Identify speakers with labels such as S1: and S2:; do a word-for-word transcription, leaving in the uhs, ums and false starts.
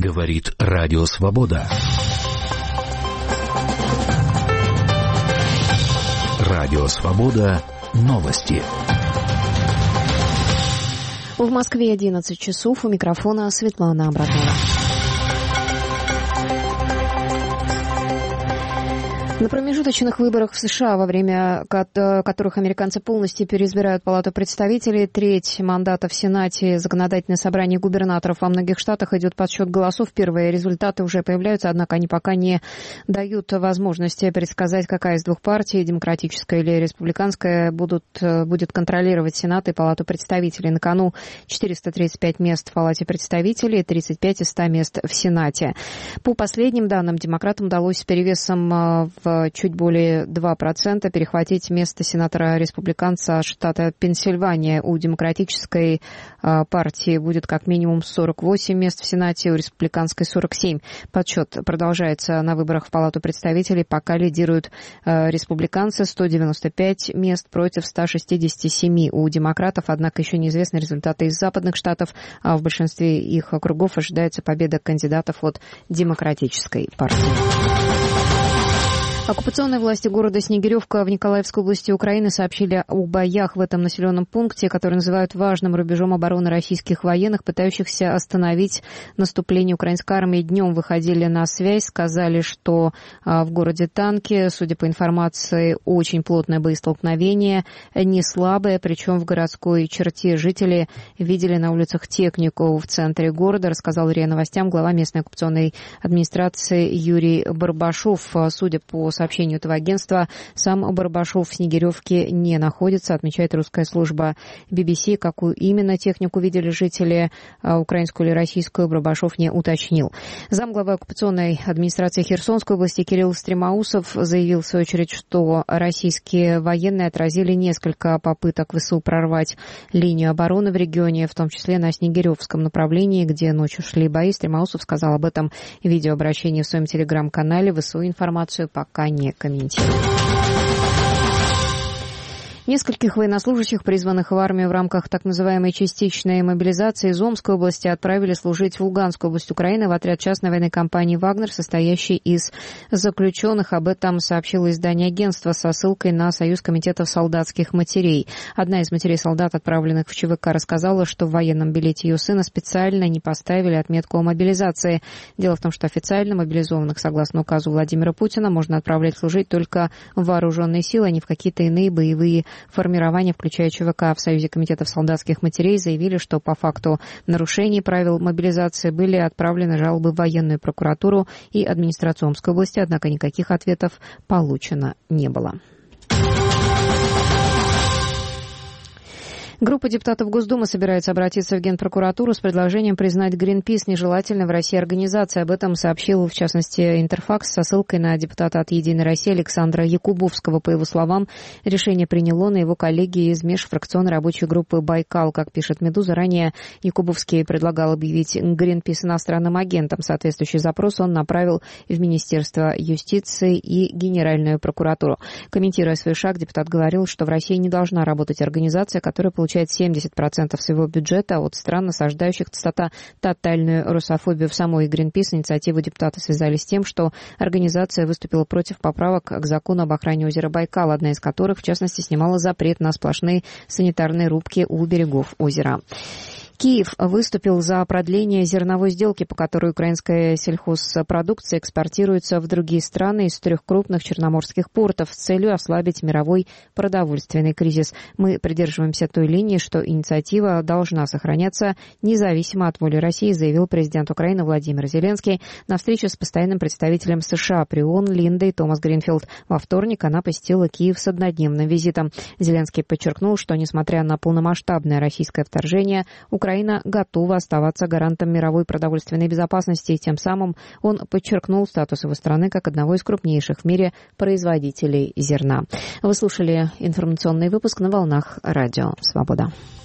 S1: Говорит Радио Свобода. Радио Свобода. Новости.
S2: В Москве одиннадцать часов. У микрофона Светлана Абратова. На промежуточных выборах в США, во время которых американцы полностью переизбирают Палату представителей, треть мандата в Сенате, законодательное собрание губернаторов во многих штатах, идет подсчет голосов. Первые результаты уже появляются, однако они пока не дают возможности предсказать, какая из двух партий, демократическая или республиканская, будут, будет контролировать Сенат и Палату представителей. На кону четыреста тридцать пять мест в Палате представителей, тридцать пять из ста мест в Сенате. По последним данным, демократам удалось с перевесом в чуть более два процента перехватить место сенатора-республиканца штата Пенсильвания. У демократической партии будет как минимум сорок восемь мест в Сенате, у республиканской сорок семь. Подсчет продолжается на выборах в Палату представителей. Пока лидируют республиканцы, сто девяносто пять мест против ста шестидесяти семи у демократов. Однако еще неизвестны результаты из западных штатов, а в большинстве их округов ожидается победа кандидатов от демократической партии. Оккупационные власти города Снегиревка в Николаевской области Украины сообщили о боях в этом населенном пункте, который называют важным рубежом обороны российских военных, пытающихся остановить наступление украинской армии. Днем выходили на связь, сказали, что в городе танки. Судя по информации, очень плотное боестолкновение, не слабое, причем в городской черте. Жители видели на улицах технику в центре города, рассказал РИА Новостям глава местной оккупационной администрации Юрий Барбашов. Судя по сообщению этого агентства, сам Барбашов в Снегиревке не находится, отмечает русская служба би би си. Какую именно технику видели жители, украинскую или российскую, Барбашов не уточнил. Замглавы оккупационной администрации Херсонской области Кирилл Стремоусов заявил в свою очередь, что российские военные отразили несколько попыток ВСУ прорвать линию обороны в регионе, в том числе на Снегиревском направлении, где ночью шли бои. Стремоусов сказал об этом в видеообращении в своем телеграм-канале. ВСУ информацию пока не комментирует. Нескольких военнослужащих, призванных в армию в рамках так называемой частичной мобилизации из Омской области, отправили служить в Луганскую область Украины в отряд частной военной компании «Вагнер», состоящий из заключенных. Об этом сообщило издание агентства со ссылкой на Союз комитетов солдатских матерей. Одна из матерей солдат, отправленных в ЧВК, рассказала, что в военном билете ее сына специально не поставили отметку о мобилизации. Дело в том, что официально мобилизованных, согласно указу Владимира Путина, можно отправлять служить только в вооруженные силы, а не в какие-то иные боевые формирования, включая ЧВК. В Союзе комитетов солдатских матерей заявили, что по факту нарушений правил мобилизации были отправлены жалобы в военную прокуратуру и администрацию Омской области, однако никаких ответов получено не было. Группа депутатов Госдумы собирается обратиться в Генпрокуратуру с предложением признать Greenpeace нежелательной в России организацией. Об этом сообщил, в частности, Интерфакс со ссылкой на депутата от «Единой России» Александра Якубовского. По его словам, решение принял он и его коллеги из межфракционной рабочей группы «Байкал». Как пишет «Медуза», ранее Якубовский предлагал объявить Greenpeace иностранным агентом. Соответствующий запрос он направил в Министерство юстиции и Генеральную прокуратуру. Комментируя свой шаг, депутат говорил, что в России не должна работать организация, которая получает семьдесят процентов своего бюджета от стран, насаждающих, цитата, тотальную русофобию. В самой Greenpeace инициативу депутаты связали с тем, что организация выступила против поправок к закону об охране озера Байкал, одна из которых, в частности, снимала запрет на сплошные санитарные рубки у берегов озера. Киев выступил за продление зерновой сделки, по которой украинская сельхозпродукция экспортируется в другие страны из трех крупных черноморских портов с целью ослабить мировой продовольственный кризис. Мы придерживаемся той линии, что инициатива должна сохраняться независимо от воли России, заявил президент Украины Владимир Зеленский на встрече с постоянным представителем США при ООН Линдой Томас Гринфилд. Во вторник она посетила Киев с однодневным визитом. Зеленский подчеркнул, что, несмотря на полномасштабное российское вторжение, Украина готова оставаться гарантом мировой продовольственной безопасности, и тем самым он подчеркнул статус его страны как одного из крупнейших в мире производителей зерна. Вы слушали информационный выпуск на волнах Радио Свобода.